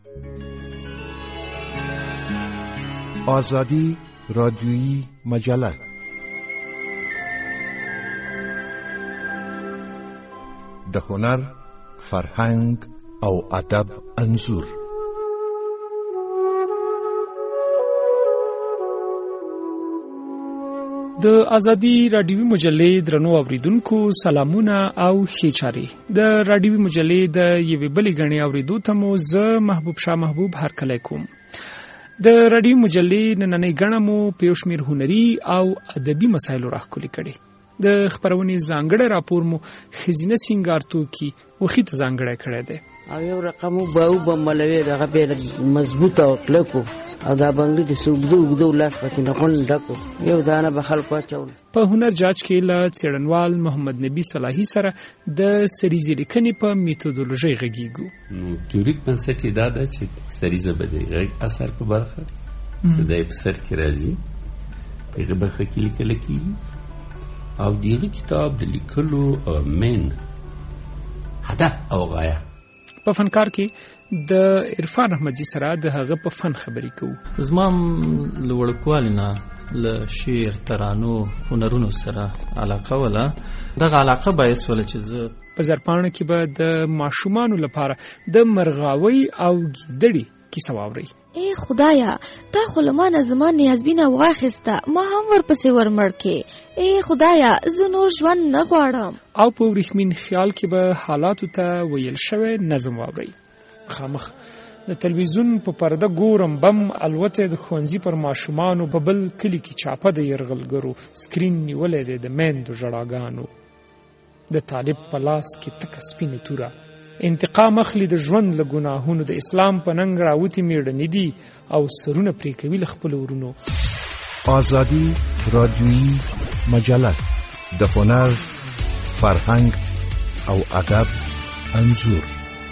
آزادی رادیویی مجله د هنر، فرهنګ او ادب انځور. د آزادی رادیوي مجلې درنو اوریدونکو سلامونه او ښې چارې. د رادیوي مجلې د یوې بلې غړي اوریدو ته مو زه محبوب شاه محبوب هرکلی کوم. د رادیوي مجلې نننۍ غړه مو په یو شمېر هنري او ادبي مسایلو راښکلي کړي. د خپرونې ځانګړی راپور مو ښځینه سینګار توکي وخي ته ځانګړی کړی دی. او یو رقم باو بملوي دغه به مضبوطه او کلکو او دا بنګړي د سوګدو لاس پکې نه غون ډکو یو دانه به خلکو اچول. په هنر جاج کې له څېړنوال محمد نبی صلاحي سره د سریزې لیکنې په میتودولوژي غږیږو. نو تیوریک بنسټ دا ده چې سریزه به د غږ اثر په برخه صدای په سر کې راځي، په برخه کې لیکل کېږي او دغه کتاب د لیکلو مین هدف او غایه. په فنکار کې د عرفان احمدزي سره د هغه په فن خبرې کوو. زمام لوړکوالینا له شعر، ترانو، هنرونو سره علاقه ولا دغه علاقه باعث ول چې زه په زرپانه کې به د ماشومانو لپاره د مرغاوي او ګیدړي کیسه واوري. ای خدایا تا خو لمانه زمان نیازبینه واخسته، ما هم ورپسې ورمړ کې. ای خدایا زه نور ژوند نه غواړم. او په ورېښمین خیال کې به حالاتو ته ویل شوی نظم واوري. خامخ د تلویزیون په پرده ګورم بم الوته د ښوونځي پر ماشومانو په بل کلی کې چاپه د یرغلګرو سکرین نیولې دی د میندو ژړاګانو. د طالب په لاس کې تکه سپینه توره انتقام اخلي د ژوند له ګناهونو، د اسلام په ننګ راوتي میړنې دي او سرونه پرې کوي له خپلو ورونو. آزادی رادیویی مجله د هنر، فرهنګ او ادب انځور.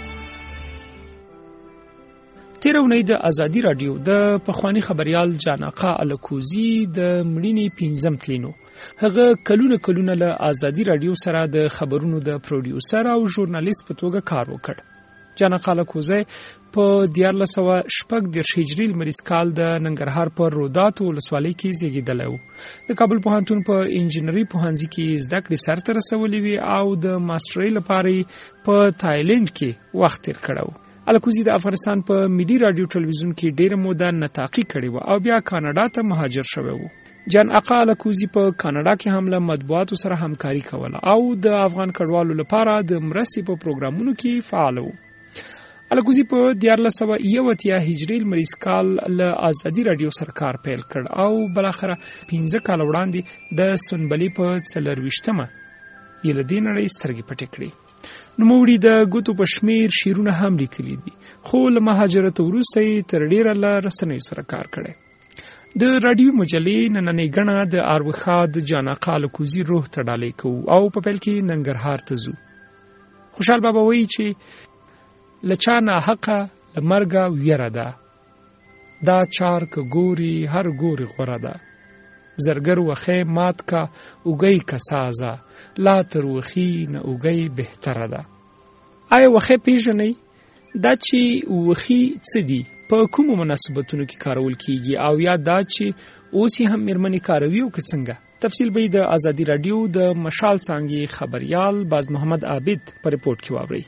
تیر اونۍ د آزادی رادیو د پخوانی خبريال جان آقا الکوزی د مړینې 5م تلینو. هغه کلونه له آزادی رادیو سره د خبرونو د پروډیوسر او ژورنالیست په توګه کار وکړ. جان آقا الکوزی په 1416 هجری لمریز کال د ننګرهار په روداتو ولسوالۍ کې زیږیدلی و. د کابل پوهنتون په انجینري پوهنځي کې زده کړې سرته رسولې وې او د ماسټرۍ لپاره په تایلند کې وخت تیر کړی و. الکوزی د افغانستان په ملي رادیو ټلویزیون کې ډېره موده نطاقي کړې و او بیا کاناډا ته مهاجر شوی و. جان آقا الکوزی په کاناډا کې هم له مطبوعاتو سره همکاري کوله او د افغان کډوالو لپاره د مرستې په پروګرامونو کې فعال و. الکوزی په 1481 هجری لمریز کال له آزادی رادیو سره کار پیل کړ او بلاخره 15 کال وړاندې د سنبلې په 24مه یې له دې نړۍ سترګې پټې کړې. نوموړي د ګوتو په شمیر شعرونه هم لیکلي دي، خو له مهاجرت وروسته یې تر ډیره له رسنیو سره کار کړی. د رادیو مجلې نننۍ غړه د اروخا د جان آقا الکوزی روح ته ډالۍ کوو او په پیل کې ننګرهار ته ځو. خوشحال بابا وایي چې له چا ناحقه له مرګه ویره ده، دا چار که ګوري هر ګوري غوره ده، زرګر وخی مات کا اوګی کا سازه، لا تر وخی نه اوګی بهتره ده. آیا وخی پیژنئ؟ دا چې وخی څه دي، په کومو مناسبتونو کې کارول کیږي او یا دا چې اوس یې هم میرمنې کاروي او که څنګه؟ تفصیل به د آزادی رادیو د مشال څانګې خبریال باز محمد عابد په رپورټ کې واورئ.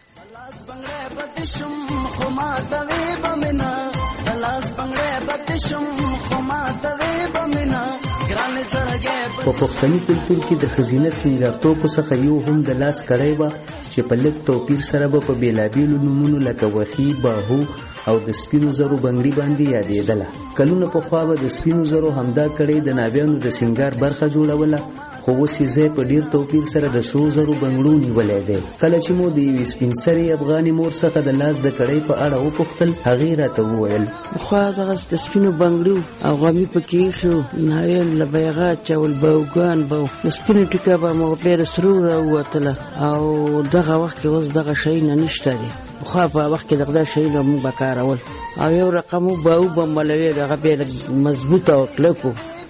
په پښتني کلتور کې د ښځینه سینګارتوب څخه یو هم د لاس کړی وه چې په لږ توپیر سره به په بېلابېلو نومونو لکه وخي، باهو او د سپینو زرو بنګړي باندې یادېدله. کلونه پخوا به د سپینو زرو همدا کړۍ د ناویانو د سینګار برخه جوړوله، خو اوس یې ځای په ډېر توپیر سره د سرو زرو بنګړو نیولی دی. کله چې مو د یوې سپین سرې افغانې مور څخه د لاس د کړۍ په اړه وپوښتل، هغې راته وویل پخوا دغه د سپینو بنګړو او غمي پکې ایښو، ناویان له بیغه اچول، باوګان به د سپینو ټیکه به مو بیا د سرو راووتله او دغه وخت کې اوس دغه شیونه نشته دي. پخوا په وخت کې دغه شیونه موږ به کارول او یو رقم باو بملوي دغه به مضبوطه او کلکو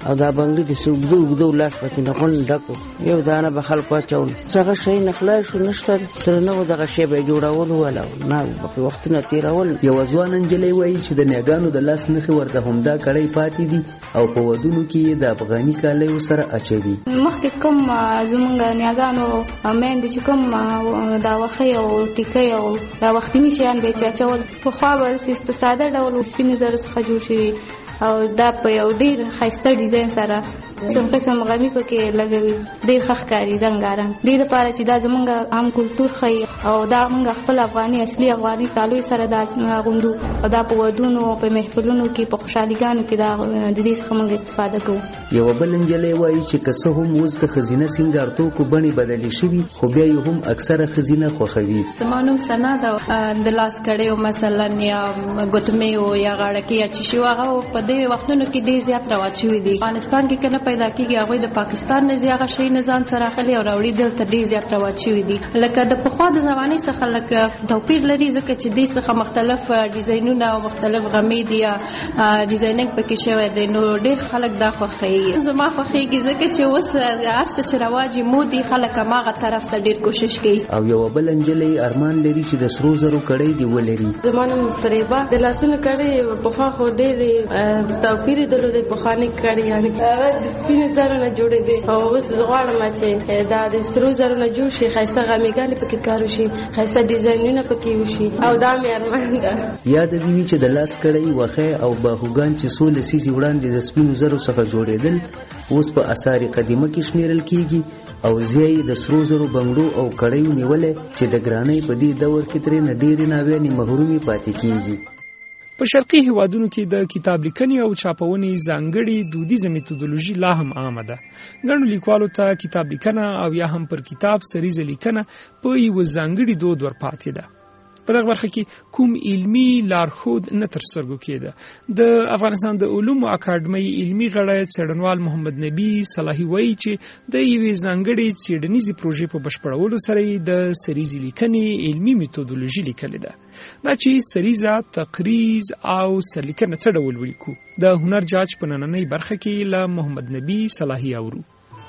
او دا بنګړي د اوږدو لاس پکې نه غون ډکو یو دانه به خلکو اچول څنګه شي نخلا شو نشته سره نو دغه شی به جوړول ولا نه په وختونه تیرول. یو ځوان انجلۍ وایي چې د نیاګانو د لاس نخې ورته همدا کړی پاتې دي او په ودونو کې د افغاني کالیو سره اچوي. مخکې کوم زمونږ نیاګانو میندې چې کوم دا وخی او ټیکۍ او دا وختي شیان به چې اچول پخوا به په ساده ډول سپینو زرو څخه جوړ شوي او دا په یو ډېر ښایسته ډیزاین سره قسم غمی پکې لګوي ډېر ښه ښکاري رنګارنګ دې لپاره چې دا زمونږ عام کلتور ښیي او دا موږ خپل افغاني اصلي افغاني کالوی سره دا غوندو او دا په ودونو په محفلونو کې په خوشحاليګانو کې دا د دې څخه موږ استفاده کوو. یو بل انجلۍ وایي چې که څه هم اوس د ښځینه سینګار توکو بڼې بدلې شوي خو بیا یې هم اکثره ښځینه خوښوي. زما نوم سنا ده. د لاس کړیو مثلا یا ګوتمیو یا غاړکۍ یا چې شي هغه په دې وختونو کې ډېر زیات رواج شوي دي. افغانستان کې کنه پیدا کېږي هغوی د پاکستان نه هغه شی نه ځان سره اخلي او راوړي دلته ډېر زیات رواج شوي دي. لکه د پخوا د زمانې څخه لکه توپیر لري ځکه چې دې څخه مختلف ډیزاینونه او مختلف غمې دي یا ډیزاینینګ پکې شوی دی نو ډېر خلک دا خوښوي. زما خوښېږي ځکه چې اوس هر څه چې رواج یې مودي خلک هماغه طرف ته ډېر کوشش کوي. او یو بل انجلۍ ارمان لري چې د سرو زرو کړۍ دې ولري. زما نوم فریبا. د لاسونو کړۍ پخوا خو ډېرې توپیر یې درلودی پخوانۍ کړۍ یعنې هغه د سپینو زرو نه جوړې دي او اوس زه غواړم چې دا د سرو زرو نه جوړ شي ښایسته غمیګانې پکې کار وشي ښایسته ډیزاینونه پکې وشي او دا مې ارمان ده. یاد دې وي چې د لاس کړۍ وخی او باهوګان چې څو لسیزې وړاندې د سپینو زرو څخه جوړېدل اوس په آثار قدیمه کې شمیرل کېږي او ځای د سرو زرو بنګړو او کړیو نیولې چې د ګرانۍ په دې دور کې ترې نه ډېرې ناویانې محرومې پاتې کېږي. په شرقي هیوادونو کې د کتاب لیکنې او چاپونې ځانګړې دودیزه میتودولوژي لا هم عامه ده. ګڼو لیکوالو ته کتاب لیکنه او یا هم پر کتاب سریزه لیکنه په یوه ځانګړي دود ورپاتې ده. په دغه برخه کې کوم علمي لارښود نه تر سترګو کېده. د افغانستان د علومو اکاډمۍ علمي غړی څېړنوال محمد نبي صلاحي وایي چې د یوې ځانګړې څېړنیزې پروژې په بشپړولو سره یې د سریزې لیکنې علمي میتودولوژي لیکلې ده. دا چې سریزه، تقریز او سرلیکنه څه ډول ولیکو د هنر جاج په نننۍ برخه کې له محمد نبي صلاحي اورو.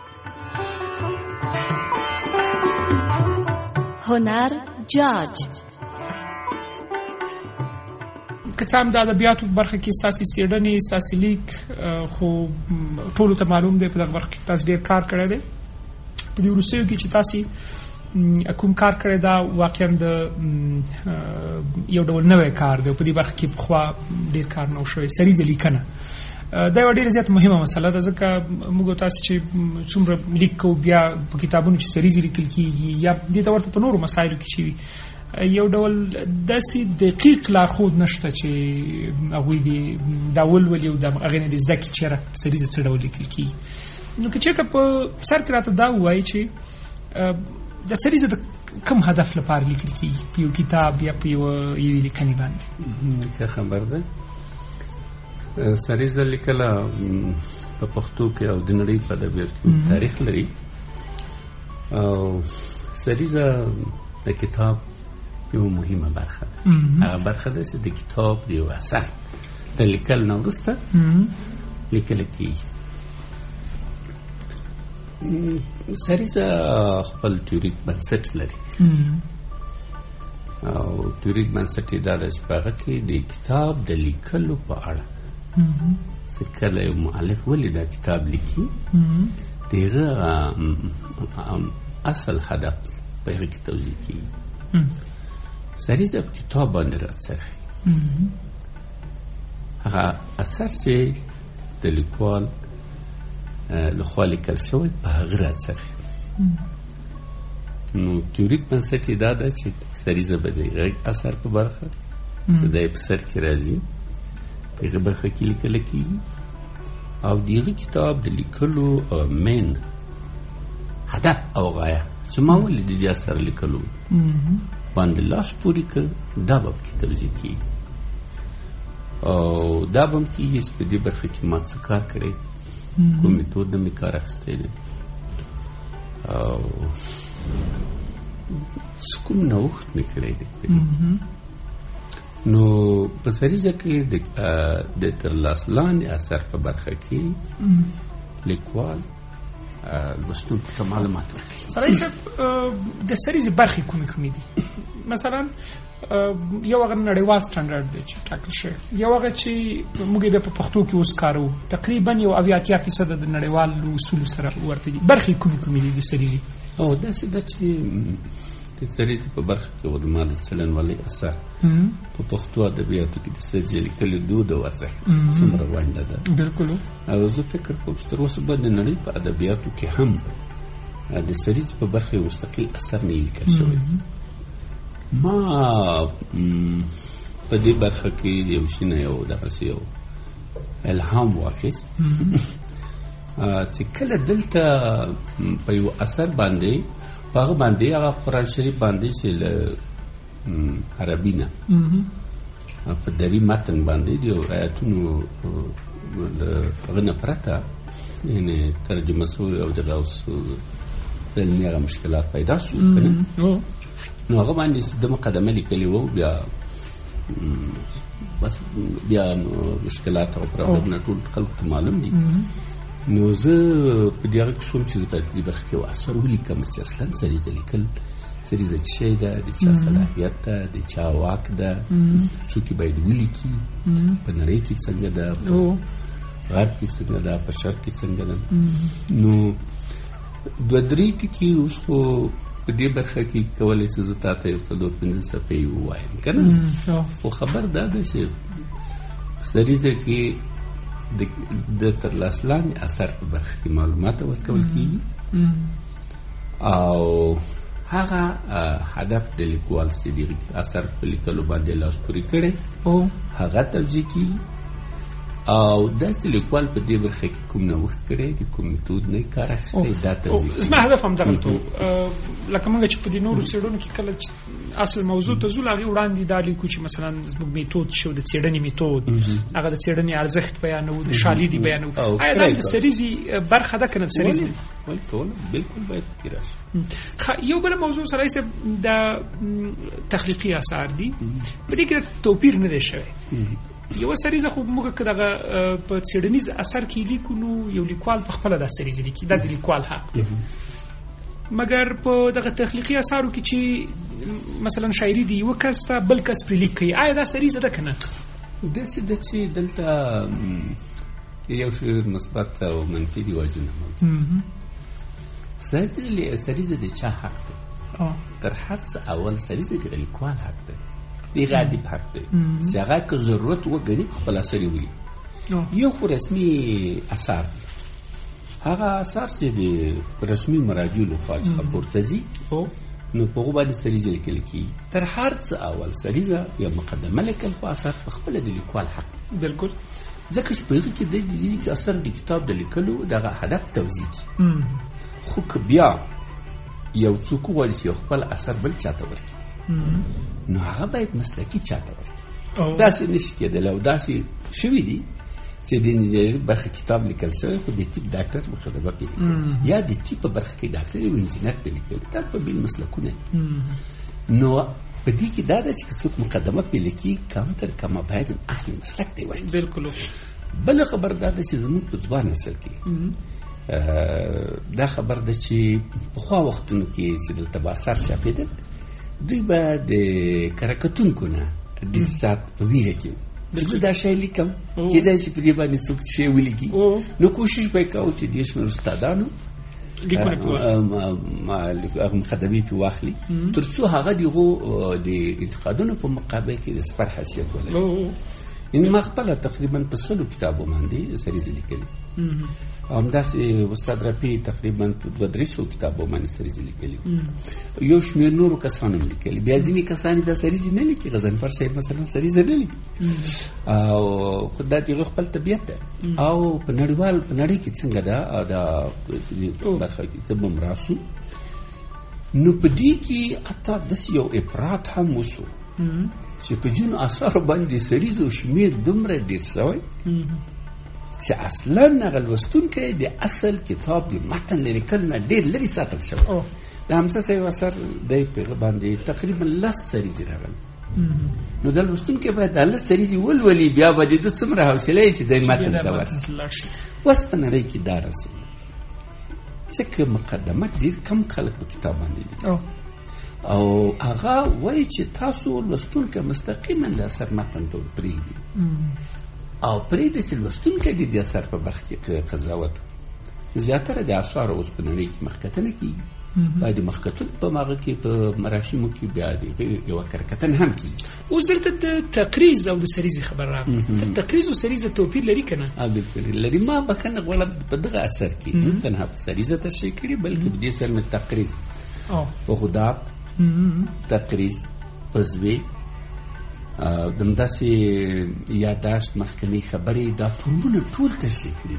هنر جاج که څه هم د ادبیاتو په برخه کې ستاسې څېړنې ستاسې لیک خو ټولو ته معلوم دی په دغه برخه کې تاسو ډېر کار کړی دی. په دې وروستیو کې چې تاسې کوم کار کړی دا واقعا د یو ډول نوی کار دی. په دې برخه کې پخوا ډېر کار نه و شوی. سریزه لیکنه دا یوه ډېره زیاته مهمه مسله ده ځکه موږ تاسو چې څومره لیک کوو بیا په کتابونو چې سریزې لیکل کېږي یا دې ته ورته په نورو مسایلو کې چې وي یو ډول داسې دقیق لارښود نشته چې هغوی دې دا ولولي او د هغې نه دې زده کړي چېرې سریزه څه ډول لیکل کېږي. نو که چېرته په سر کې راته دا ووایي چې د سریزه د کوم هدف لپاره لیکل کېږي په یو کتاب یا په یوې لیکنې باندې؟ ښه خبر ده. سریزه لیکله په پښتو کې او د نړۍ په ادبیاتو کې تاریخ لري او سریزه د کتاب یو مهمه برخه ده. هغه برخه ده چې د کتاب د یو اثر د لیکلو نه وروسته لیکل کېږي. سریزه خپل تیوریک بنسټ لري او تیوریک بنسټ یې دا ده چې په هغه کې د کتاب د لیکلو په اړه چې کله یو مؤلف ولې دا کتاب لیکي د هغه اصل هدف په هغه کې توضیح کېږي. سریزه په کتاب باندې راڅرخي هغه اثر چې د لیکوال لخوا لیکل شوی په هغه راڅرخي. نو تیوریک بنسټ یې دا ده چې سریزه به د هغه اثر په برخه چې دی په سر کې راځي په هغه برخه کې لیکل کېږي او د هغه کتاب د لیکلو مین هدف او غایه چې ما ولې د دې اثر لیکلو باندې لاس پورې کړ دا به پکې توضیح کېږي او دا به هم کېږي چې په دې برخه کې ما څه کار کړی کوم میتود مې کار اخیستی دی او کوم نوښت مې کړی دی. نو په سریزه کې د ترلاس لاندې اثر په برخه کې لیکوال لوستونکو ته معلومات ورکړي. سړی صاحب د سریزې برخې کومې دي؟ مثلا یو هغه نړیوال سټنډرډ دی چې ټاکل شوی، یو هغه چې موږ یې په پښتو کې اوس کاروو، تقریبا یو 80% د نړیوالو اصولو سره ورته دي. برخې کومې دي د سریزې؟ داسې ده چې د سریزې په برخه کې ما د څلنوالۍ اثر په پښتو ادبیاتو کې د سریزې لیکلو دود او ارزښت څومره ونډه ده. بالکل. او زه فکر کوم چې تر اوسه به د نړۍ په ادبیاتو کې هم د سریزې په برخه یو مستقل اثر نه لیکل شوی. ما په دې برخه کې یو شی نه یو دغسې یو الهام واخیست چې کله دلته په یو اثر باندې په هغه باندې هغه قرآن شریف باندې چې له عربي نه په دري متن باندې د یو آیاتونو له هغه نه پرته یعنې ترجمه شوی او دغه اوس علمي هغه مشکلات پیدا شو که نه، نو هغه باندې د مقدمه لیکلي وو، بیا مشکلات او پرابلمونه ټول خلکو ته معلوم دي. نو زه په دې هغه کې شوم چې زه په دې برخه کې یو اثر ولیکم چې اصلا سریزه لیکل سریزه څه شی ده، د چا صلاحیت ده، د چا واک ده، څوک باید ولیکي، په نړۍ کې څنګه ده، په غرب کې څنګه ده، په شرق کې څنګه ده. نو 2-3 ټکي اوس خو په دې برخه کې کولی شي زه تا ته یو 4-5 صفحې ووایم که نه، خو خبر دا ده چې سریزه کې د ترلاسه لاندې اثر په برخه کې معلومات ورکول کېږي او هغه هدف د لیکوال چې د اثر په لیکلو باندې لاس پورې کړی هغه توجیه کېږي او داسې لیکوال په دې برخه کې کوم نوښت کړی د کوم میتود نه کار اخیستی دا توجیه کېږي. زما هدف هم دغه تو لکه موږ چې په دې نورو څېړنو کې کله اصل موضوع ته ځو هغې وړاندې دا لیکو چې مثلا زموږ میتود شو د څېړنې میتود هغه د څېړنې ارزښت بیانوو، د شالید بیانوو. آیا دا د سریزې برخه ده که نه د سریزې؟ بالکل باید پکې راشي. یو بله موضوع سړی صاحب د تخلیقي اثار دي، په دې کې توپیر نه دی شوی. یو سریزه خو موږ که دغه په څېړنیز اثر کې لیکو نو یو لیکوال په خپله دا سریزه لیکي، دا د لیکوال حق دی. مګر په دغه تخلیقي اثارو کې چې مثلا شاعري دی یو کس ته بل کس پرې لیک کوي، آیا دا سریزه ده که نه؟ داسې ده چې دلته یو شعر مثبت او منفي رواجونه موجود. سریزه د چا حق دی؟ تر هر څه اول سریزه د لیکوال حق دی، د غالب حق دی چې هغه که ضرورت وګڼي خپل اثر یې ولیکي. یو خو رسمي اثار دی، هغه اثار چې د رسمي مراجعو لخوا څخه پورته ځي نو په هغو باندې سریزه لیکل کېږي. تر هر څه اول سریزه یا مقدمه لیکل خو اثر په خپله د لیکوال حق. بالکل. ځکه چې په هغې کې د اثر د کتاب د لیکلو دغه هدف توضیح کړي. خو که بیا یو څوک وغواړي چې خپل اثر بل چاته ورکړي نو هغه باید مسلکي چاته ورکړي. داسې نشي کېدلی او داسې شوي دي چې د انجینري برخه کتاب لیکل شوی خو د طب ډاکټر مخدمه پې لیکل یا د طب په برخه کې ډاکټر او انجینر پې لیکل، دا په بېل مسلکونه نو په دې کې دا ده چې څوک مقدمه پې لیکي کم تر کمه باید اهل مسلک دی ورکړي. بالکل. بله خبر دا ده چې زموږ په ځوان نسل کې دا خبر ده چې پخوا وختونو کې چې دلته به اثار چاپېدل دوی به د کرکتونکو نه ډېر ساعت په ویره کې زه دا شی لیکم کېدای شي په دې باندې څوک شی ولیکي نو کوشش به یې کوو چې دې شمېر استادانو هغه مقدمې پې واخلي تر څو هغه د هغو د انتقادونو په مقابل کې د سپر حیثیت ولري. ان ما خپله تقریبا په 100 کتابو باندې سریزې لیکلي او همداسې استاد رفیع تقریبا په 200 کتابو باندې سریزې لیکلي، یو شمېر نورو کسانو هم لیکلي. بیا ځینې کسان دا سریزې نه لیکي، غضنفر صاحب مثلا سریزه نه لیکي او خو دا د هغه خپل طبیعت ده او په نړۍ کې څنګه ده دا برخه کې څه به هم راسو نو په دې کې حتی داسې یو افراط هم وسو چې په ځینو اثارو باندې سریزو شمېر دومره ډېر شوی چې اصلا هغه لوستونکی د اصل کتاب د متن له لیکلو نه ډېر لرې ساتل شوی. د حمزه صاحب اثر دی په هغه باندې تقریبا 10 سریزې راغلي نو د لوستونکي باید الله سریزي ولولي بیا به د څومره حوصله چې د متن ته ورسي. اوس په نړۍ کې دا رسي ځکه مقدمه ډېر کم خلک په کتاب باندې دي او هغه وایي چې تاسو لوستونکي مستقیما د اثر متن ته پرېږدي او پرېږدي چې لوستونکی د اثر په برخه کې قضاوت. زیاتره د اثارو اوس په نړۍ کې مخکتنه کېږي، باید مخکتن په ماغه کې په مراسمو کې بیا د یو کرکتن هم کېږي. اوس دلته د تقریز او د سریزې خبر راغله. تقریز او سریزه توپیر لري که نه؟ بالکل لري. ما بکنه غواړم په دغه اثر کې نه تنها په سریزه تشریح کړي بلکې په دې سره مې تقریز په خداب تقریز پزوی دمداسې یاداشت مخکنی خبرې دا فورمونه ټول تشریح کړي.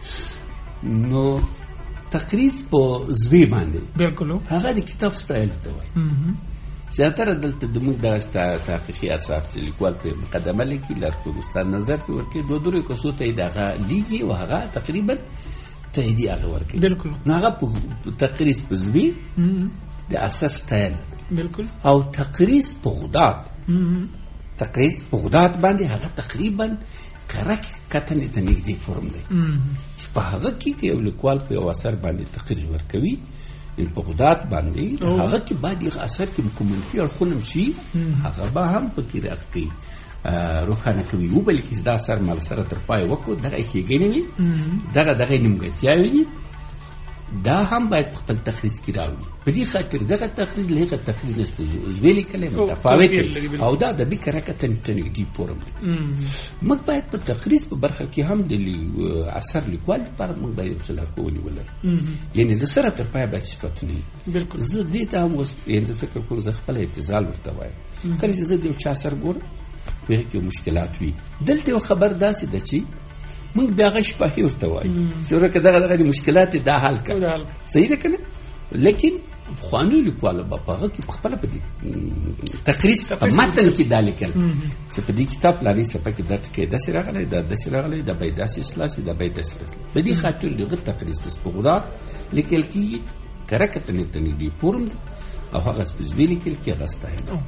نو تقریز په زوی باندې بالکل هغه د کتاب سټایل ته وایي. زیاتره دلته د موږ د تحقیقي اثار چې لیکوال په مقدمه لیکي لارښود استاد نظر په ورکړي دوه درې کسو ته یې دغه لیکي او هغه تقریبا تاییدي هغه ورکړي. بالکل نو هغه په تقریز په زوی د اثر سټایل بالکل او تقریز په غدات تقریز په غدات باندې هغه تقریبا کرک کتنې ته نږدې فورم دی چې په هغه کې یو لیکوال په یو اثر باندې تقریر ورکوي په غدات باندې هغه کې باید یو اثر کې کوم منفي اړخونه شي هغه به هم په کې راځي روښانه کوي او بلکې دا اثر مال سره تر پای وکړو دغه ښېګڼې وي دغه نیمګړتیاوې دي دا هم باید په خپل تخریج کې راوړي. په دې خاطر دغه تخریج له هغه تخریج نه زوی لیکلی متفاوت دی او دا د بې کرکه ته نږدې فورم دی. موږ باید په تخریج په برخه کې هم د اثر لیکوال لپاره موږ باید یو څه لارښوونې ولرو، یعنې د سره تر پایه باید صفتونه وي. زه دې ته هم اوس زه فکر کوم زه خپله اعتزال ورته وایم کله چې زه د یو چا اثر ګورم په هغې کې یو مشکلات وي دلته یو خبر داسې ده چې موږ بیا هغه شفاهي ورته وایو چې ورکه دغه د مشکلات دا حل کړه صحیح ده که نه. لیکن پخوانیو لیکوالو به په هغه کې پخپله په دې تقریز په متن کې دا لیکل چې په دې کتاب فلاني صفحه کې دا ټکی داسې راغلی دا داسې راغلی دا باید داسې اصلاح شي دا باید داسې اصلاح. په دې خاطر د هغه تقریز د سپغدار لیکل کېږي کرکه ته نږدې فورم دی او هغه سپېڅلي لیکل کېږي هغه ستایل.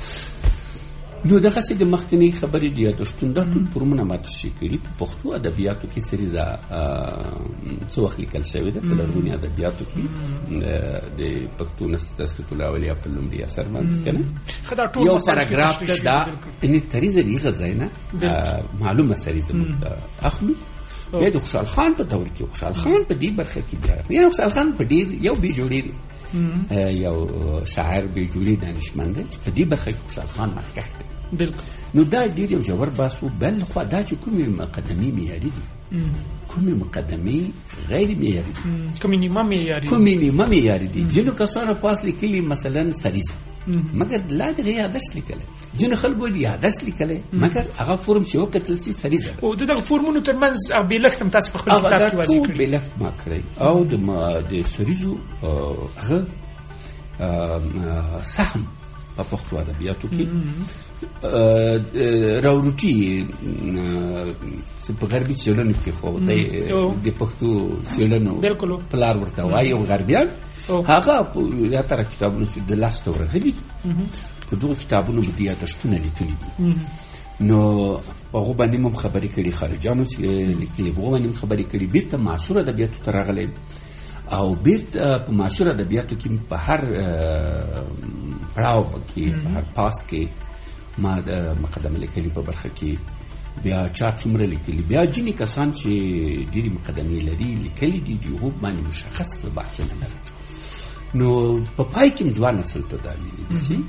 نو دغسې د مخکنۍ خبرې د یادښتونو دا ټول فورمونه ما تشریح کړي. په پښتو ادبیاتو کې سریزه څه وخت لیکل شوې ده په لرغوني ادبیاتو کې د پښتو نثر تذکرة الاولیاء په لومړي اثر باندې که نه یو پاراګراف ته دا تریزه د هغه ځای نه معلومه سریزه موږ اخلو. بیا د خوشحال خان په دور کې خوشحال خان په دې برخه کې بیا یعنې خوشحال خان په ډېر یو بې جوړې یو شاعر بې جوړې دانشمند دی چې په دې برخه کې خوشحال خان مخکښ دی. نو دا ډېر یو ژور بحث و. بل خوا دا چې کومې مقدمې معیاري دي کومې مقدمې غیر معیاري دي کومې نیمه معیاري دي. ځینو کسانو پاس لیکلي مثلا سریزه مګر لا دغه یادښت لیکلی ځینو خلکو یې یادښت لیکلی مګر هغه فورم چې وکتل سي سریزه او دغه فورمونو ترمنځ بېلښت هم تاسو په خپل کتاب کې واضح کړي. بېلښت ما کړی او د سریزو هغه سهم په پښتو ادبیاتو کې راوروټي په غربي څېړنو کې خو د پښتو څېړنو پلار ورته وایي او غربیان هغه زیاتره کتابونو چې د لاس ته ورغلي په دغو کتابونو به د یادښتونه لیکلي دي. نو هغو باندې هم خبرې کړي خارجانو چې لیکلي هغو باندې هم خبرې کړي. بېرته معاصر ادبیاتو ته راغلی او بیرته په معاصر ادبیاتو کې په هر پړاو کې په هر پاس کې ما د مقدمه لیکلي په برخه کې بیا چا څومره لیکلي بیا ځینې کسان چې ډېرې مقدمې لري لیکلي دي د هغو باندې مشخص بحثونه لري. نو په پای کې ځوان نسل ته دا ویلي دي چې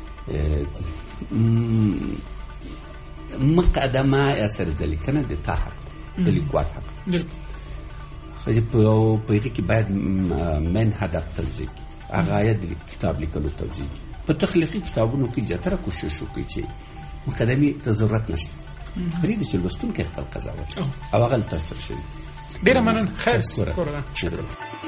مقدمه یا سرزلیکنه د تا حق د لیکوال حق په هغې کې باید من هدف توضیح کړي هغه آیت د کتاب لیکلو توضیح کړي. په تخلیقي کتابونو کې زیاتره کوشش وکړي چې مقدمې ته ضرورت نشته پرېږدي چې لوستونکی خپل قضاوت او هغه له تاثر شوي. ډېره مننه. خیر شکر.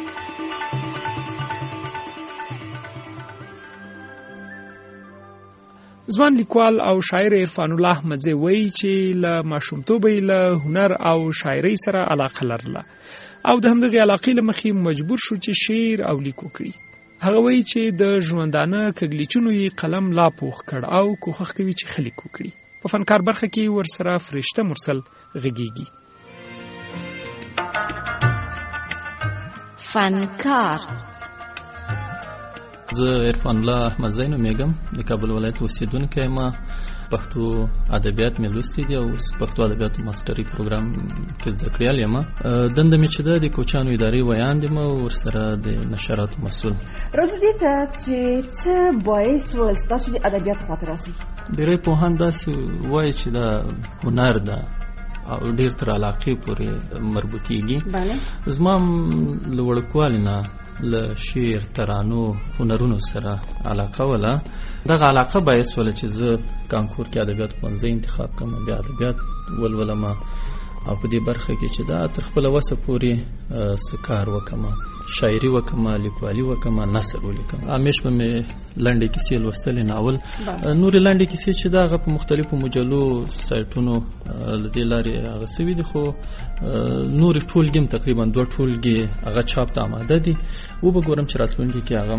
ځوان لیکوال او شاعر عرفان الله احمدزی وایي چې له ماشومتوبه یې له هنر او شاعرۍ سره علاقه لرله او د همدغې علاقې له مخې مجبور شو چې شعر او لیک وکړي. هغه وایي چې د ژوندانه کږلیچونو یې قلم لا پوخ کړ او کوښښ کوي چې خلیک وکړي. په فنکار برخه کې ورسره فرشته مرسل غږیږي. فنکار. زه عرفان الله احمد زی نومیږم، د کابل ولایت اوسیدونکی یم. پښتو ادبیات مې لوستي دي او پښتو ادبیاتو ماستري پروګرام کې زده کړیال یم. دنده مې چې ده د کوچیانو ادارې ویاند یم او ورسره د نشراتو مسؤل. راځو دې ته چې څه باعث ول ستاسو د ادبیات خاطر راسي؟ ډېری پوهان داسې وایي چې دا هنر ده او ډېر تر علاقې پورې مربوطیږي. زما له وړوکوالي نه له شعر، ترانو، هنرونو سره علاقه وله. دغه علاقه باعث وله چې زه کانکور کې ادبیات پوهنځی انتخاب کړم، د ادبیات ولولم او په دې برخه کې چې دا تر خپله وسه پورې څه کار وکړم، شاعري وکړم، لیکوالي وکړم، نثر ولیکم. همیش به مې لنډې کیسې لوستلې، ناول، نورې لنډې کیسې چې دا هغه په مختلفو مجلو سایټونو له دې لارې هغه سوي دي، خو نورې ټولګې هم تقریبا 2 ټولګې هغه چاپ ته آماده دي. وبه ګورم چې راتلونکي کې هغه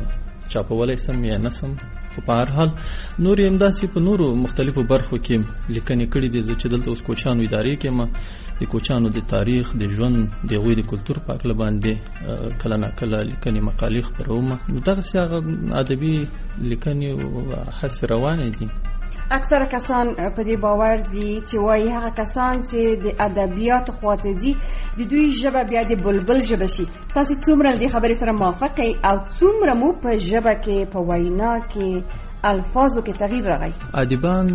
چاپولی سم یا نه سم. خو په هر حال نور یې همداسې په نورو مختلفو برخو کې لیکنې کړي دي. زه چې دلته اوس کوچیانو ادارې کې یم، د کوچیانو د تاریخ، د ژوند، د هغوی د کلتور په هکله باندې کله ناکله لیکنې مقالې خپروم. نو دغسې هغه ادبي لیکنې هسې روانې دي. اکثره کسان په دې باور دي چې وایي هغه کسان چې د ادبیاتو خواته ځي د دوی ژبه بیا د بلبل ژبه شي. تاسو څومره له دې خبرې سره موافق یئ او څومره مو په ژبه کې، په وینا کې، الفاظو کې تغییر راغی؟ ادیبان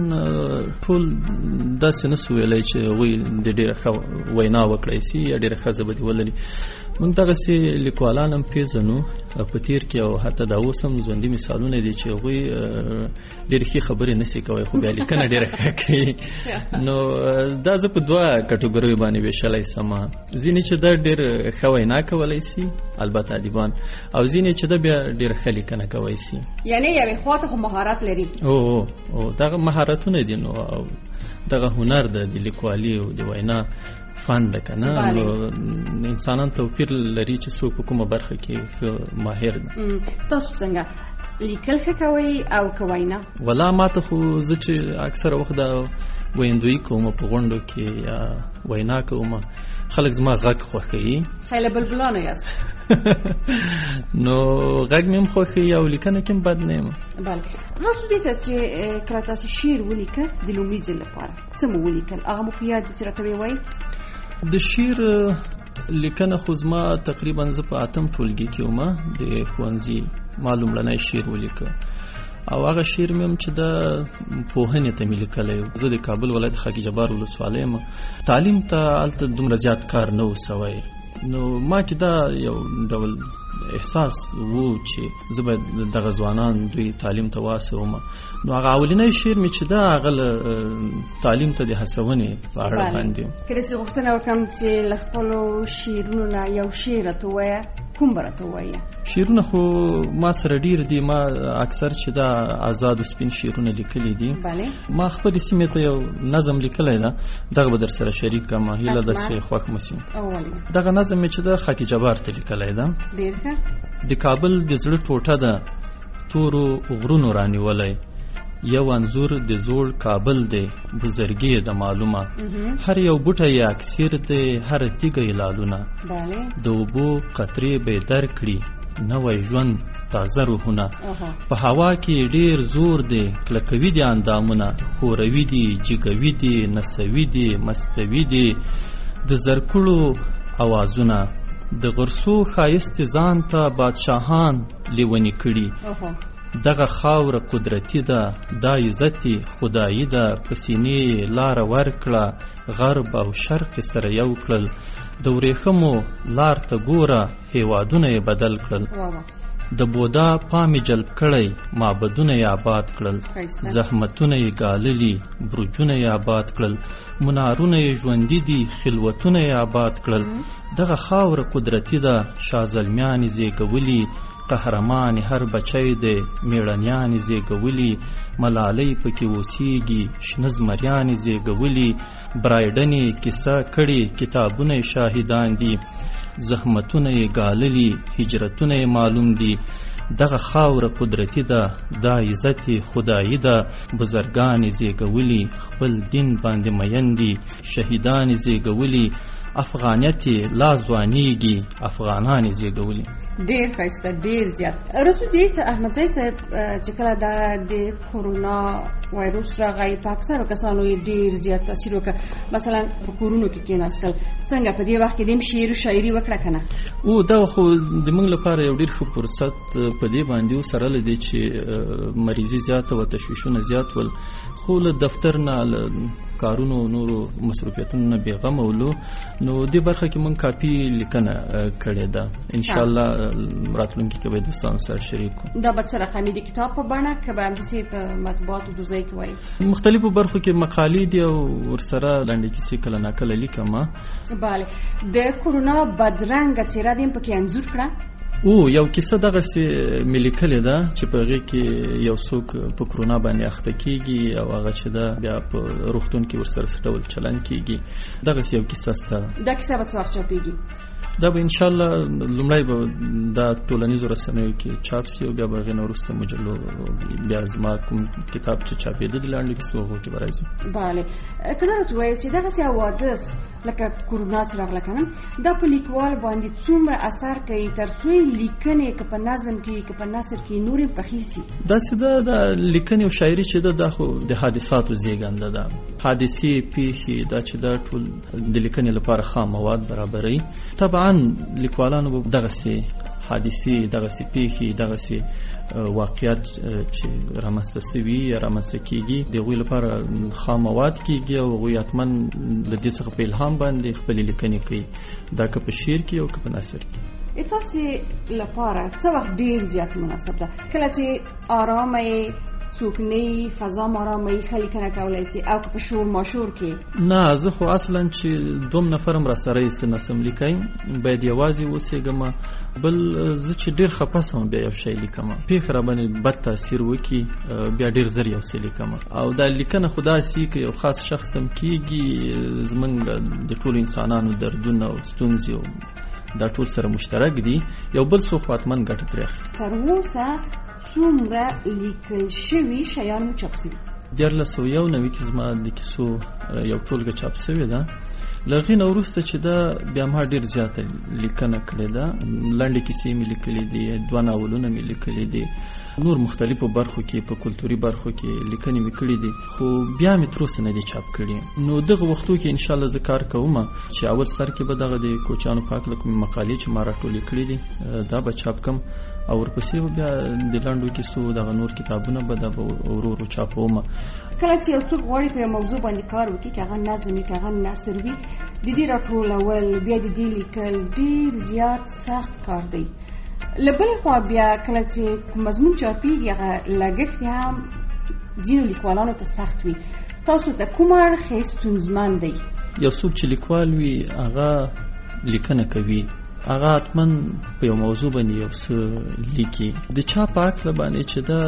ټول داسې نسو ویلی چې هغوی د ډېره ښه وینا وکړی سي یا ډېره ښه ژبه دې ولري. موږ دغسې لیکوالان هم پېژنو په تېر کې او حتی دا اوس هم ژوندي مثالونه دي چې هغوی ډېرې ښې خبرې نسي کوی خو بیا لیکنه ډېره ښه کوي. نو دا زه په 2 کټګوریو باندې ویشلی سم. ځینې چې دا ډېر ښه وینا کولی سي، البته ادیبان، او ځینې چې دا بیا ډېره ښه لیکنه کوی سي. یعنې یوې خواته خو مهارت لري. او دغه مهارتونه دي. نو دغه هنر ده د لیکوالي او د وینا فن ده که نه. نو انسانان توپیر لري چې څوک په کومه برخه کې ښه ماهر ده. تاسو څنګه لیکل ښه کوئ او که وینا؟ ولا ماته خو زه چې اکثره وخت دا ویندویي کوم په غونډو کې یا وینا کوم، خلک زما غږ خوښوي. خیلی بلبلانو یاست. نو غږ مې هم خوښوي او لیکنه کې هم بد نه یم. بله. راځو دې ته چې کله تاسو شعر ولیکه د لومړي ځل لپاره څه مو ولیکل؟ هغه مو په یاد دي چې راته ووایئ؟ د شعر لیکنه خو زما تقریبا زه په 8م ټولګي کې وم د ښوونځي. ما لومړنی شعر ولیکه او هغه شعر مې هم چې د پوهنې ته مې لیکلی. زه د کابل ولایت خاکی جبار ولسوالۍ یم. تعلیم ته هلته دومره زیات کار نه و سوی. نو ما کې دا یو ډول احساس وو چې زه باید دغه ځوانان دوی تعلیم ته واستوم. نو هغه اولنی شعر مې چې دا هغه تعلیم ته د هڅونې په اړه باندې. که داسې غوښتنه وکړم چې له خپلو شعرونو نه یو شعر راته ووایه، کوم به راته ووایه؟ شعرونه خو ما سره ډېر دي. ما اکثر چې دا آزاد و سپین شعرونه لیکلي دي. ما خپلې سیمې ته یو نظم لیکلی ده، دغه به در سره شریک کړم. هیله ده چې خوښ مو شي. دغه نظم مې چې د خاکی جبار ته لیکلی ده. ډېر ښه. د کابل د زړه ټوټه ده تورو غرونو رانیولی، یو انځور د زوړ کابل دی بزرګي د معلومه، هر یو بوټی یې اکسیر دی، هر تیږه یې لالونه، د اوبو قطرې به درکړي نوی ژوند تازه روحونه. په هوا کې ډیر زور دی، کلکوي دي اندامونه، خوروي دي، جګوي دي، نڅوي دي، مستوي دي د زرکړو اوازونه. د غرسو ښایست ځان ته بادشاهان لیونی کړي، دغه خاوره قدرتی ده، دا عزت خدایی ده. په سینې لاره ورکړه، غرب او شرق سره یو کړل، د ورېښمو لار ته ګوره، هیوادونه یې بدل کړل. د بودا پامې جلب کړی، معبدونه یې آباد کړل، زحمتونه یې ګاللي، برجونه یې آباد کړل، منارونه یې ژوندي دي، خلوتونه یې آباد کړل. دغه خاوره قدرتی ده، شازلمیانې زیږولي، قهرمان هر بچی دی، میړنیانې زیږولي، ملالۍ پکې اوسیږي، شنه زمریانې زیږولي، برایډنې کیسه کړي، کتابونه یې شاهدان دي، زحمتونه یې ګاللي، هجرتونه یې معلوم دي، دغه خاوره قدرتي ده، دا عزت خدایي ده. بزرګان زیږولي خپل دین باندې میندې، شهیدان زیږولي افغانیت لا ځوانیږي، افغانان زیږولي. ډېر ښایسته، ډېر زیات. رسول دې احمدزی صاحب چې کله د کورونا وایروس راغی په اکثرو کسانو یې ډېر زیات تاثیر وکړ. مثلا په کورونو کې کېناستل، څنګه په دې وخت کې د شعر و شاعري وکړه که نه؟ او دا خو د موږ لپاره یو ډېر ښه فرصت په دې باندې و سره له دې چې مریضي زیاته وه، تشویشونه زیات ول، خو له دفتر نه له کارونو نورو مصروفیتونو نه بېغمه ولو. نو دې برخه کې موږ کافي لیکنه کړې ده. انشاءالله راتلونکي کې به دوستانو سره شریک کړو. دا به څه رقمي د کتاب په بڼه که به همداسې په مطبوعاتو دوزۍ کې وایي؟ مختلفو برخو کې مقالې دي او ورسره لنډې کیسې کله ناکله لیکم. بله، د کورونا بدرنګه څېره دې هم پکې انځور کړه؟ او یو کیسه دغسې مې لیکلې ده چې په هغې کې یو څوک په کرونا باندې اخته کېږي او هغه چې ده بیا په روغتون کې ورسره څه ډول چلند کېږي. دغسې یو کیسه شته. دا کیسه به څه وخت چاپېږي؟ دا به انشاءالله لومړی به دا ټولنیزو رسنیو کې چاپ سي او بیا به هغې نه وروسته مجلو بیا زما کوم کتاب چې چاپېده د لنډو کیسو هغو کې به راځي. بله، که دا راته ووایل چې دغسې حوادث لکه کورونا چې راغله که نه، دا په لیکوال باندې څومره اثر کوي تر څو یې لیکنې که په نظم کې که په نثر کې نورې پخې سي؟ داسې ده د لیکنې او شاعري چې ده دا خو د حادثاتو زیږنده ده. حادثې پیښې دا چې دا ټول د لیکنې لپاره خام مواد برابروي. طبعا لیکوالانو به دغسې حادثې، دغسې پیښې، دغسې واقعیت چې رامنځته سوي یا رامنځته کېږي د هغوی لپاره خام مواد کېږي او هغوی حتما له دې څخه په الهام باندې خپلې لیکنې کوي، دا که په شعر کې او که په نثر کې. تاسې لپاره څه وخت ډېر زیات مناسب ده؟ کله چې آرامه یې، څوک نه یي، فضا آرامه یي، ښه لیکنه کولی سي، او که په شور ماشور کې؟ نه، زه خو اصلا چې دوم نفر هم راسره یې څه نسم لیکئ، باید یوازې اوسېږم. بل زه چې ډېر خفه سم بیا یو شی لیکم، پېښه راباندې بد تاثیر وکړي بیا ډېر زر یو څه لیکم. او دا لیکنه خو داسې که یو خاص شخص هم کېږي، زموږ د ټولو انسانانو دردونه او ستونزې او دا ټول سره مشترک دي، یو بل څوک خو حتما ګټه ترې اخلي. تر اوسه څومره لیکل شوي شیان مو چاپ سوي؟ 1991 کې زما د کیسو یو ټولګه چاپ سوې ده. له هغې نه وروسته چې ده بیا ما ډېر زیاته لیکنه کړې ده. لنډې کیسې مې لیکلې دي، 2 ناولونه مې لیکلې دي، نور مختلفو برخو کې په کلتوري برخو کې لیکنې مې کړې دي، خو بیا مې تر اوسه نه دي چاپ کړي. نو دغه وختو کې انشاءالله زه کار کوم چې اول سر کې به دغه د کوچیانو په هکله کومې مقالې چې ما راټولې کړې دي دا به چاپ کم، او ورپسې به بیا د لنډو کیسو دغه نور کتابونه به دا به ورو ورو چاپوم. کله چې یو څوک غواړي په یو موضوع باندې کار وکړي، که هغه نظم وي که هغه نثر وي، د دې راټولول بیا د دې لیکل ډېر زیات سخت کار دی. له بلې خوا بیا کله چې مضمون چاپېږي هغه لګښت هم ځینو لیکوالانو ته سخت وي. تاسو ته کوم اړخ یې ستونزمن دی؟ یو څوک چې لیکوال وي هغه لیکنه کوي، هغه حتما په یو موضوع باندې یو څه لیکي. د چا په هکله باندې چې دا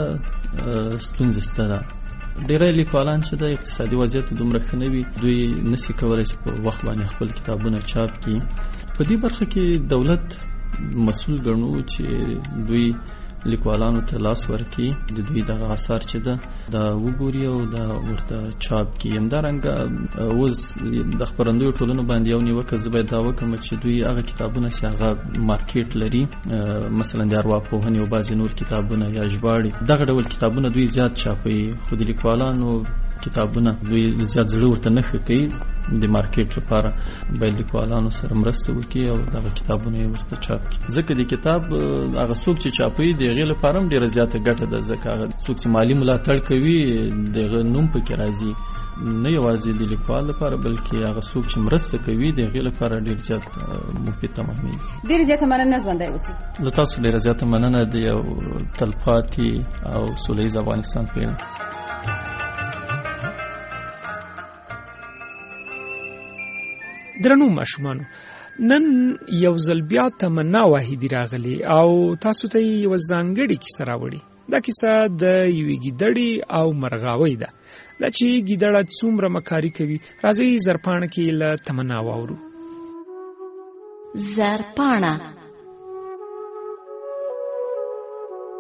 ستونزه شته ده. ډېری لیکوالان چې د اقتصادي وضعیت دومره ښه نه وي، دوی نشي کولی چې په وخت باندې خپل کتابونه چاپ کړي. په دې برخه کې دولت مسؤل ګڼو چې دوی لیکوالانو ته لاس ورکړي، د دوی دغه اثار چې ده دا وګوري او دا ورته چاپ کړي. همدارنګه اوس د خپرندویو ټولنو باندې یو نیوکه زه باید دا وکړم چې دوی هغه کتابونه چې هغه مارکیټ لري، مثلا د ارواپوهنې او بعضې نور کتابونه یا ژباړې، دغه ډول کتابونه دوی زیات چاپوي، خو د لیکوالانو کتابونه دوی زیات زړه ورته نه ښه کوي. د مارکیټ لپاره باید لیکوالانو سره مرسته وکړي او دغه کتابونه یې ورته چاپ کړي. ځکه د کتاب هغه څوک چې چاپوي د هغې لپاره هم ډېره زیاته ګټه ده، ځکه هغه څوک چې مالي ملاتړ کوي د هغه نوم پکې راځي، نه یوازې د لیکوال لپاره بلکې هغه څوک چې مرسته کوي د هغې لپاره ډېر زیات مفید تمامېږي. ډېره زیاته مننه، ژوندی اوسئ. له تاسو ډېره زیاته مننه د یو تلپاتې او سوله ییز افغانستان په اړه. درنو ماشومانو، نن یو ځل بیا تمنا واحدي راغلی او تاسو ته یو ځانګړی کیسه راوړي. دا کیسه د یوې ګیدړې او مرغاوۍ ده. دا چې ګیدړه څومره مکاري کوي، راځئ زرپاڼه کې له تمنا واورو. زرپاڼه.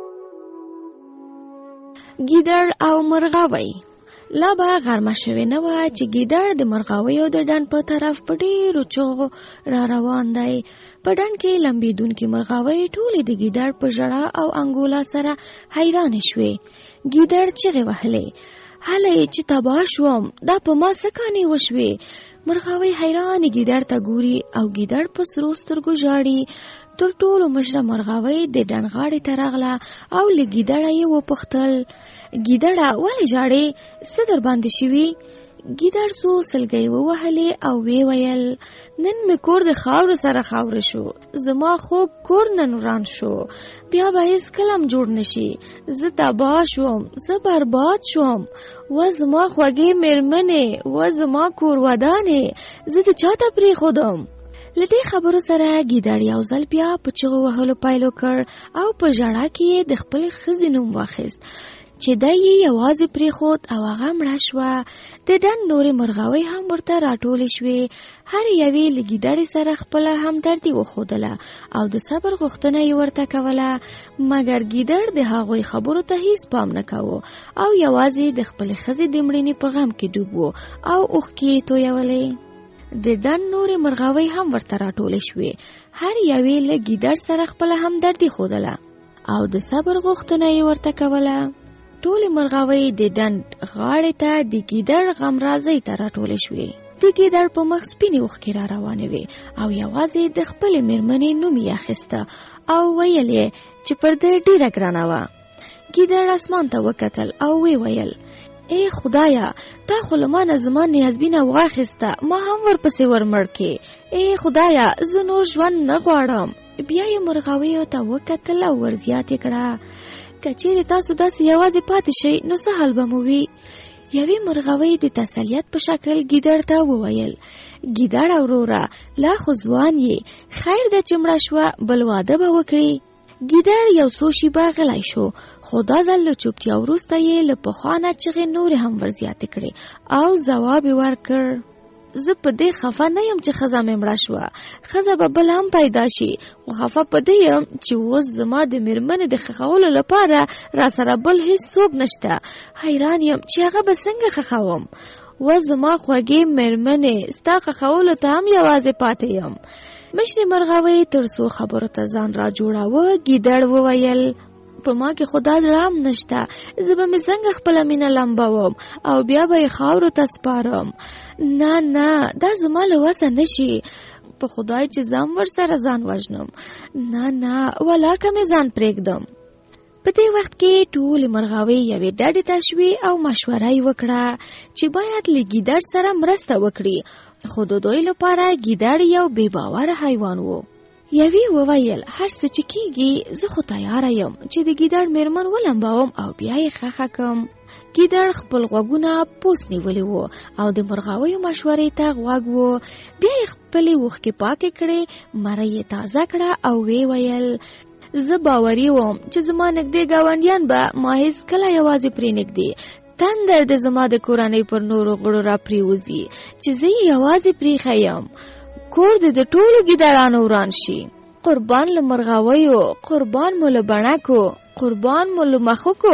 ګیدړ او مرغاوۍ. لا به غرمه شوې نه وه چې ګیدړ د مرغاویو د ډنډ په طرف په ډېرو چغو را روان دی. په ډنډ کې لمبېدونکې مرغاوۍ ټولې د ګیدړ په ژړا او انګولا سره حیرانې شوې. ګیدړ چغې وهلې، هلئ چې تباه شوم، دا په ما څه کانې وشوې. مرغاوۍ حیرانې ګیدړ ته ګوري او ګیدړ په سرو سترګو ژاړي. تر ټولو مشره مرغاوۍ د ډنډ غاړې ته راغله او له ګیدړه یې وپوښتل: ګیدړه ولې ژاړې؟ څه در باندې شوي؟ ګیدړ څو سلګۍ ووهلې او ویې ویل: نن مې کور د خاورو سره خاوره شو، زما خوږ کور نن وران شو، بیا به هیڅکله هم جوړ نشي. زه تباه شوم، زه برباد شوم، و زما خوږې مېرمنې، و زما کور ودانې، زه د چا ته پرېښودم؟ له دې خبرو سره ګیدړ یو ځل بیا په چغو وهلو پیل وکړ او په ژړا کې یې د خپلې ښځې نوم واخیست چې دی یې یوازې پرېښود او هغه مړه شوه. د ډنډ نورې مرغاوۍ هم ورته راټولې شوې. هر یوې له ګیدړې سره خپله همدردي وښودله او د صبر غوښتنه یې ورته کوله، مګر ګیدړ د هغوی خبرو ته هیڅ پام نه کوو او یوازې د خپلې ښځې د مړینې په غم کې ډوب و او اوښکې یې تویولې. د ډنډ نورې مرغاوۍ هم ورته راټولې شوې. هر یوې له ګیدړ سره خپله همدردي ښودله او د صبر غوښتنه یې ورته کوله. ټولې مرغاوۍ د ډنډ غاړې ته د ګیدړ غمرازۍ ته راټولې شوې. د ګیدړ په مخ سپینې اوښکې را روانې وې او یوازې د خپلې مېرمنې نوم یې اخیسته او ویل یې چې پر ده ډېره ګرانه وه. ګیدړ اسمان ته وکتل او وی ویل: ای خدایا، تا خو له ما نه زما نیازبینه واخیسته، ما هم ورپسې ورمړ کې. ای خدایا، زه نور ژوند نه غواړم. بیا یې مرغاویو ته وکتل او ورزیات یې کړه: که چیرې تاسو داسې یوازې پاتې شئ نو څه حال به مو وي؟ یوې مرغاوۍ د تسلیت په شکل ګیدړ ته وویل: ګیدړه وروره، لا خو ځوان یې، خیر ده چې مړه شوه، بل واده به وکړي. ګیدړ یو څو شیبه غلی شو، خو دا ځل له چوپتیا وروسته یې له پخوا نه چغې نورې هم ورزیاتې کړې او ځواب یې ورکړ: زه په دې خفه نه یم چې ښځه مې مړه شوه، ښځه به بل هم پیدا شي، خو خفه په دې یم چې اوس زما د مېرمنې د ښخولو لپاره را سره بل هیڅ څوک نشته. حیران یم چې هغه به څنګه ښخوم. و زما خوږې مېرمنې، ستا ښخولو ته هم یوازې پاتې یم. مشرې مرغاوۍ تر څو خبرو ته ځان را جوړاوه، ګیدړ وویل: په ما کې خدا زړه هم نشته، زه به مې څنګه خپله مینه لمبوم او بیا به یې خاورو ته سپارم. نه نه، دا زما له وسه نشي، په خدای چې ځم ورسره ځان وژنم. نه نه، ولاکه مې ځان پرېږدم. په دې وخت کې ټولې مرغاوۍ یوې ډډې ته شوې او مشوره یې وکړه چې باید له ګیدړ سره مرسته وکړي، خو د دوی لپاره ګیدړ یو بې باوره حیوان و. یوې وویل: هر څه چې کېږي، زه خو تیاره یم چې د ګیدړ مېرمن ولمبوم او بیا یې ښخه کړم. ګیدړ خپل غوږونه پوست نیولي وو او د مرغاویو مشورې ته غوږ وو. بیا یې خپلې اوښکې پاکې کړې، مره یې تازه کړه او ویې ویل: زه باوري وم چې زما نږدې ګاونډیان به ما هېڅکله یوازې پرېنږدي. تندر د زما د کورنۍ پر نورو غړو را پریوزي چې زه یې یوازې پرېښی یم. کور د ټولو ګیدړانو وران شي. قربان له مرغاویو، قربان مو له بڼکو، قربان مو له مښوکو.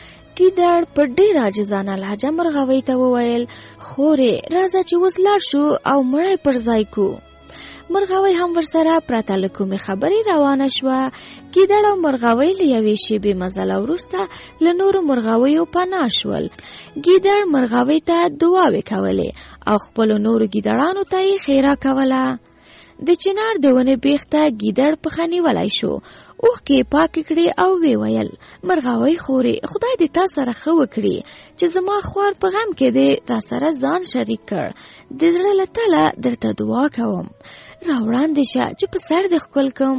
ګیدړ په ډېر عاجزانه لهجه مرغاوۍ ته وویل: خورې، راځه چې اوس لاړ شو او مړی پر ځای کو. مرغاوۍ هم ورسره پرته له کومې خبرې روانه شوه. ګیدړ او مرغاوۍ له یوې شېبې مزله وروسته له نورو مرغاویو پناه شول. ګیدړ مرغاوۍ ته دعاوې کولې او خپلو نورو ګیدړانو ته یې ښېرا کوله. د چنار د ونې بیخ ته ګیدړ پښه نیولی شو، اوښکې یې پاکې کړې او ویې ویل: مرغاوۍ خورې، خدای دې تا سره ښه وکړي چې زما خوار په غم کې دې را سره ځان شریک کړ. د زړه له تله درته دعا کوم، را وړاندې شه چې په سر دې ښکل کړم.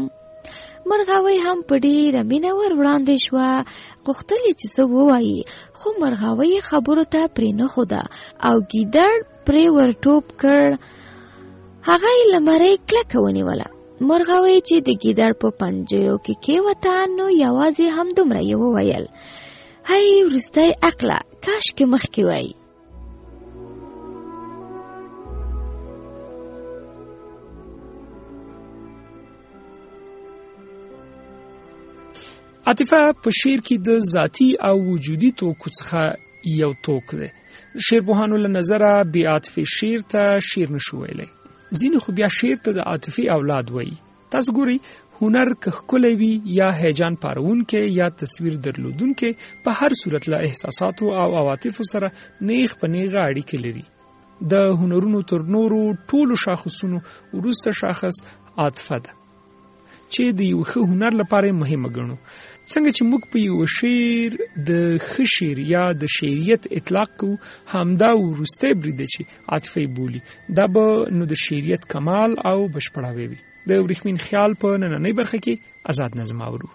مرغاوۍ هم په ډېره مینه ور وړاندې شوه، غوښتل یې چې څه ووایي، خو مرغاوۍ خبرو ته پرې نه ښوده او ګیدړ پرې ور ټوپ کړ. هغه یې له مرۍ کلکه ونیوله. مرغاوۍ چې د ګیدړ په پنجو کې کېوته نو یوازې همدومره یې وویل: هی وروستی عقله، کاشکې مخکې وای. عاطفه په شعر کې د ذاتی او وجودي توکو څخه یو توک دی. شعرپوهانو له نظره بې عاطفې شعر ته شعر نشو ویلی. ځینې خو بیا شعر ته د عاطفې اولاد وایي. تاسو ګورئ هنر که ښکلی وي یا هیجان پارونکی یا تصویر درلودونکی، په هر صورت له احساساتو او عواطفو سره نیغ په نیغه اړیکې لري. د هنرونو تر نورو ټولو شاخصونو وروسته شاخص عاطفه ده چې د یو ښه هنر لپاره مهمه ګڼو. څنګه چې موږ په یو شعر د ښه شعر یا د شعریت اطلاق کوو، همدا وروستی برید چې عاطفه بولي، دا به نو د شعریت کمال او بشپړاوی وي. د ورېښمین خیال په نننۍ برخه کې آزاد نظم اورو.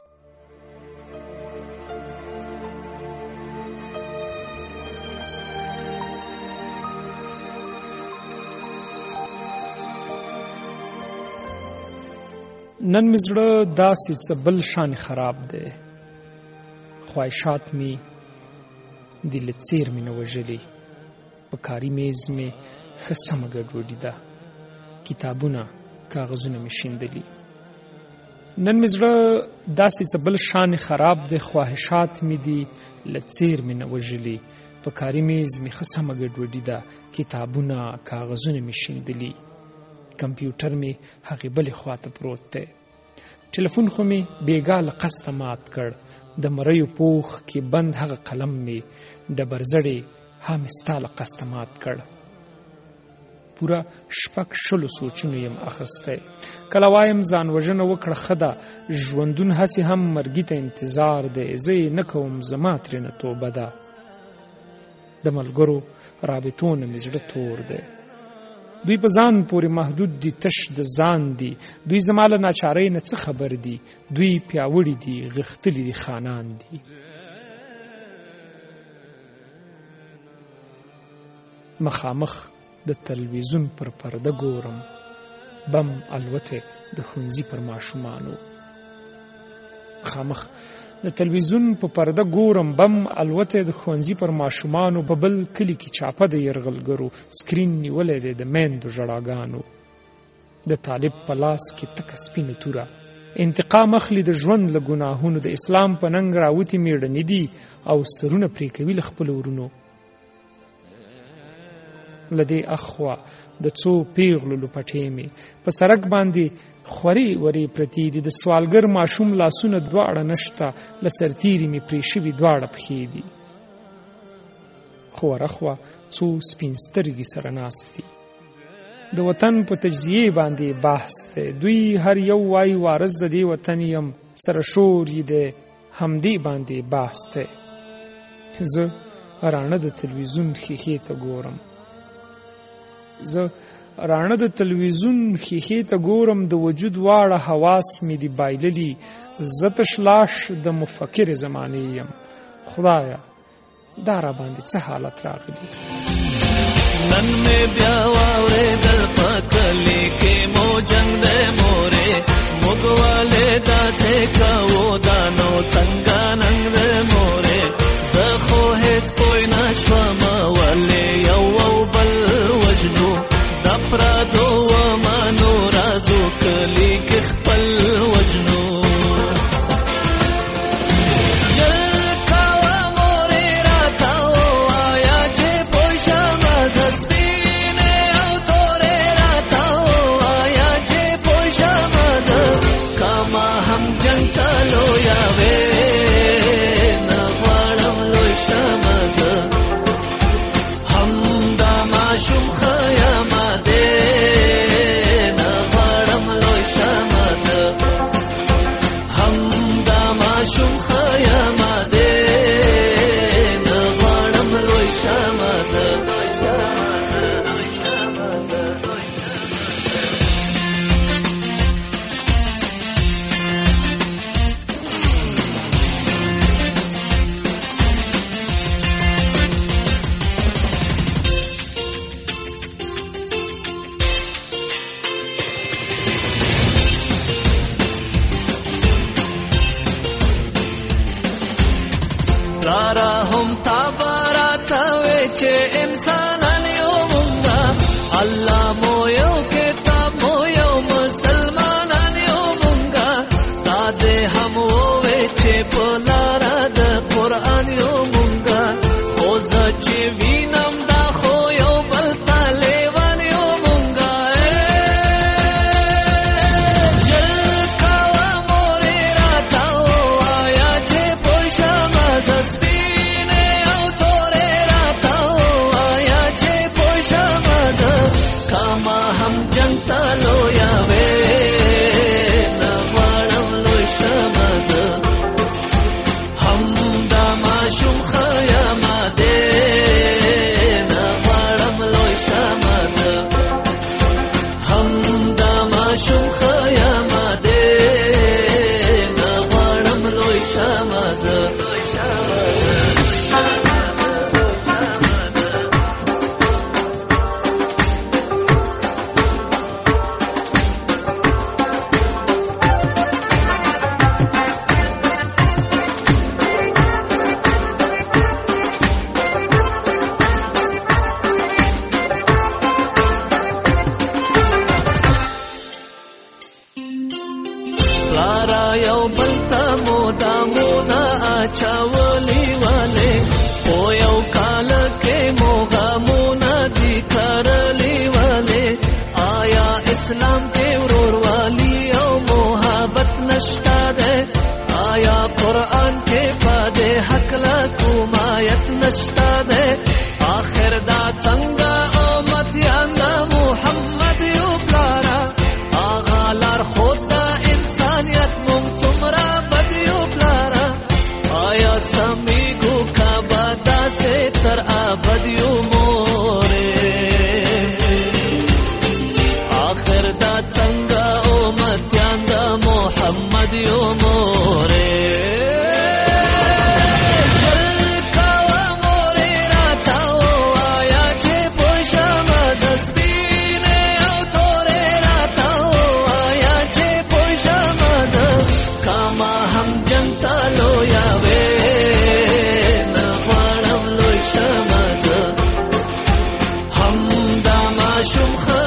نن می زړه داسې څه بل شان خراب دی، خواهشات می دل څیر می نه وژلي، په کاري میز می ښه سمه ګډوډي ده، کتابونه کاغذونه می شیندلي. نن می زړه داسې څه بل شان خراب دی، خواهشات می دي له څیر می نه وژلي، په کاري میز می ښه سمه ګډوډي ده، کتابونه کاغذونه می شیندلي. کمپیوټر می هغې بلې خواته پروت دی. ټلیفون خو می بیګا له قصده مات کړ، د مریو پوخ کې بند هغه قلم می ډبرزړې ها می ستا له قصده مات کړ. پوره 6 سوچونو یم اخستی. کله وایم ځان وژنه وکړه ښه ده، ژوندون هسې هم مرګي ته انتظار دی، زه یې نه کوم زما ترېنه توبه ده. د ملګرو رابطو نه مې زړه تور دی، دوی په ځان پورې محدود دي، تش د ځان دي، دوی زما له ناچارۍ نه څه خبر دي، دوی پیاوړي دي، غښتلي دي، خانان دي. مخامخ د تلویزیون پر پرده ګورم، بم الوته د ښوونځي پر ماشومانو. مخامخ د تلویزیون په پرده ګورم، بم الوته د ښوونځي پر ماشومانو. په بل کلي کې چاپه د یرغلګرو سکرین نیولی دی د میندو ژړاګانو. د طالب په لاس کې تکه سپینه توره، انتقام اخلي د ژوند له ګناهونو. د اسلام په ننګ راوتې میړنې دي او سرونه پرې کوي له خپلو ورونو. له دې اخوا د څو پیغلو لپټې مې په سړک باندې خوري وري پرتی دي، د سوالګر ماشوم لاسونه دواړه نشته، له سرتیري مې پرې شوي دواړه پښې دي. خو ورخوا څو سپین سترګې سره ناست دي، د وطن په تجزیې باندې بحث دی. دوی هر یو وایي وارث د دې وطن یم، سره شور یې دی، همدې باندې بحث دی. زه راڼه د تلویزیون ښیښې ته ګورم، زه راڼه د تلویزیون ښیښې ته ګورم، د وجود واړه حواس مې دي بایللي، زه تش لاش د مفکر زمانې یم. خدایا دا را باندې څه حالت راغلی. نن مې بیا واورېدل په کلي کې مو جنګ دی مورې، موږ والې داسې کوو دا نو څنګه ننګ دی مورې، زه خو هېڅ پوه نه شوم ولې یو او بل وژنو، د افرادو ومنو رازو کلي کې خپل وژنو. په یو کال کې مو غمونه دي کرلي ولې آیا اسلام کې وروروالی او محبت نشته ده آیا قرآن کې پدې حق لا کوم آیت نشته ده آخر دا څنګه امتیان محمد یو پلارا آغا لار خود دا انسانیت مم تمرا بد یو پلارا آیا سمیگو کا بادا سے تر آبد یو مورے آخر دا څنګه امتیان دا محمد یو مورے شم